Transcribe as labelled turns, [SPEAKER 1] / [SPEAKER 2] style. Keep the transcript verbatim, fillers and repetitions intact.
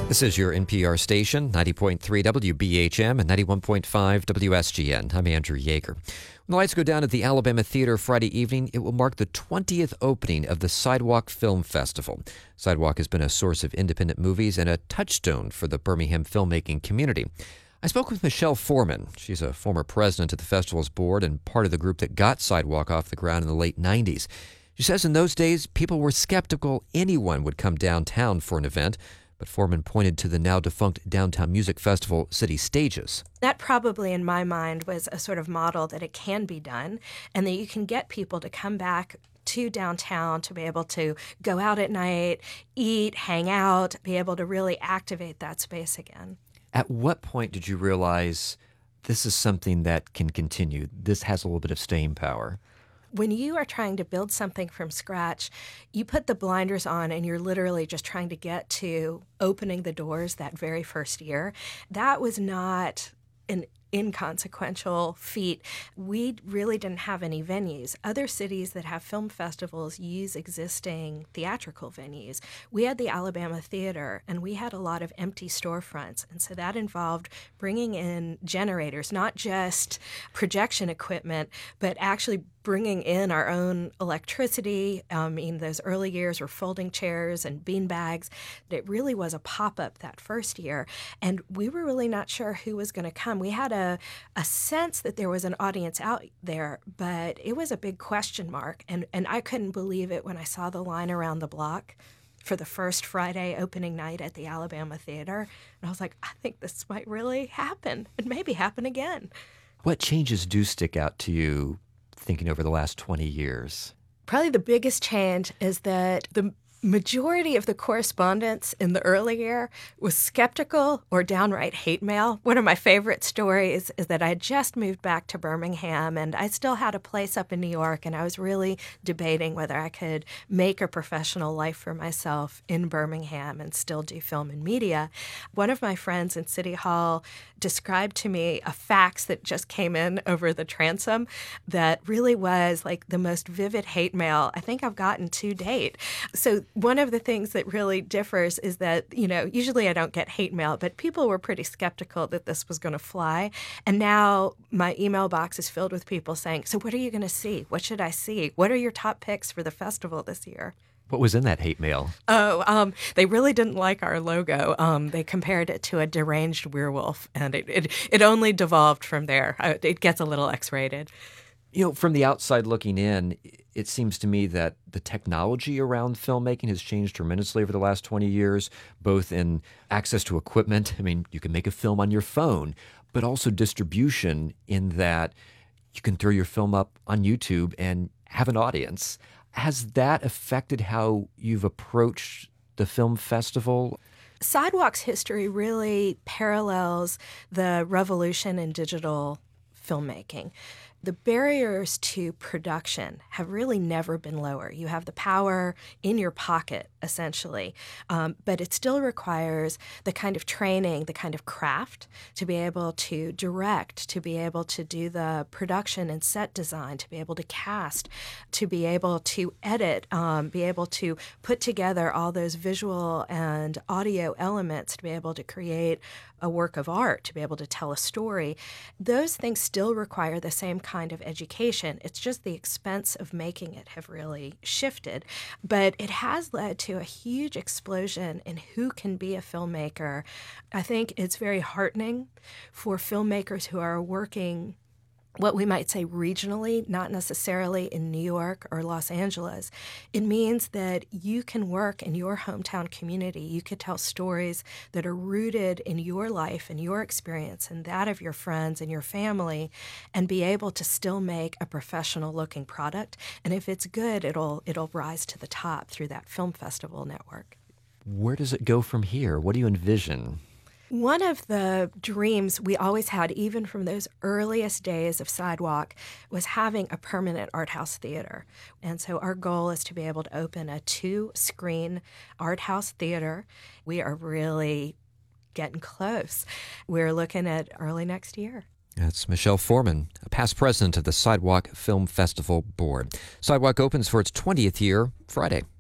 [SPEAKER 1] This is your N P R station, ninety point three W B H M and ninety-one point five W S G N. I'm Andrew Yeager. When the lights go down at the Alabama Theater Friday evening, it will mark the twentieth opening of the Sidewalk Film Festival. Sidewalk has been a source of independent movies and a touchstone for the Birmingham filmmaking community. I spoke with Michelle Foreman. She's a former president of the festival's board and part of the group that got Sidewalk off the ground in the late nineties. She says in those days, people were skeptical anyone would come downtown for an event. But Foreman pointed to the now-defunct Downtown Music Festival City Stages.
[SPEAKER 2] That probably, in my mind, was a sort of model that it can be done and that you can get people to come back to downtown to be able to go out at night, eat, hang out, be able to really activate that space again.
[SPEAKER 1] At what point did you realize this is something that can continue? This has a little bit of staying power.
[SPEAKER 2] When you are trying to build something from scratch, you put the blinders on and you're literally just trying to get to opening the doors that very first year. That was not an inconsequential feat. We really didn't have any venues. Other cities that have film festivals use existing theatrical venues. We had the Alabama Theater, and we had a lot of empty storefronts. And so that involved bringing in generators, not just projection equipment, but actually bringing in our own electricity. I mean, those early years were folding chairs and bean bags. It really was a pop-up that first year. And we were really not sure who was going to come. We had a, a sense that there was an audience out there, but it was a big question mark. And, and I couldn't believe it when I saw the line around the block for the first Friday opening night at the Alabama Theater. And I was like, I think this might really happen and maybe happen again.
[SPEAKER 1] What changes do stick out to you thinking over the last twenty years?
[SPEAKER 2] Probably the biggest change is that the majority of the correspondence in the early year was skeptical or downright hate mail. One of my favorite stories is that I had just moved back to Birmingham and I still had a place up in New York, and I was really debating whether I could make a professional life for myself in Birmingham and still do film and media. One of my friends in City Hall described to me a fax that just came in over the transom that really was like the most vivid hate mail I think I've gotten to date. So one of the things that really differs is that, you know, usually I don't get hate mail, but people were pretty skeptical that this was going to fly. And now my email box is filled with people saying, so what are you going to see? What should I see? What are your top picks for the festival this year?
[SPEAKER 1] What was in that hate mail?
[SPEAKER 2] Oh, um, they really didn't like our logo. Um, they compared it to a deranged werewolf, and it, it, it only devolved from there. It gets a little X-rated.
[SPEAKER 1] You know, from the outside looking in, it seems to me that the technology around filmmaking has changed tremendously over the last twenty years, both in access to equipment. I mean, you can make a film on your phone, but also distribution in that you can throw your film up on YouTube and have an audience. Has that affected how you've approached the film festival?
[SPEAKER 2] Sidewalk's history really parallels the revolution in digital filmmaking. The barriers to production have really never been lower. You have the power in your pocket, essentially, um, but it still requires the kind of training, the kind of craft to be able to direct, to be able to do the production and set design, to be able to cast, to be able to edit, um, be able to put together all those visual and audio elements to be able to create a work of art, to be able to tell a story. Those things still require the same kind of education. It's just the expense of making it have really shifted. But it has led to a huge explosion in who can be a filmmaker. I think it's very heartening for filmmakers who are working what we might say regionally, not necessarily in New York or Los Angeles. It means that you can work in your hometown community. You could tell stories that are rooted in your life and your experience and that of your friends and your family, and be able to still make a professional-looking product. And if it's good, it'll it'll rise to the top through that film festival network.
[SPEAKER 1] Where does it go from here? What do you envision?
[SPEAKER 2] One of the dreams we always had, even from those earliest days of Sidewalk, was having a permanent art house theater. And so our goal is to be able to open a two-screen art house theater. We are really getting close. We're looking at early next year.
[SPEAKER 1] That's Michelle Foreman, a past president of the Sidewalk Film Festival Board. Sidewalk opens for its twentieth year Friday.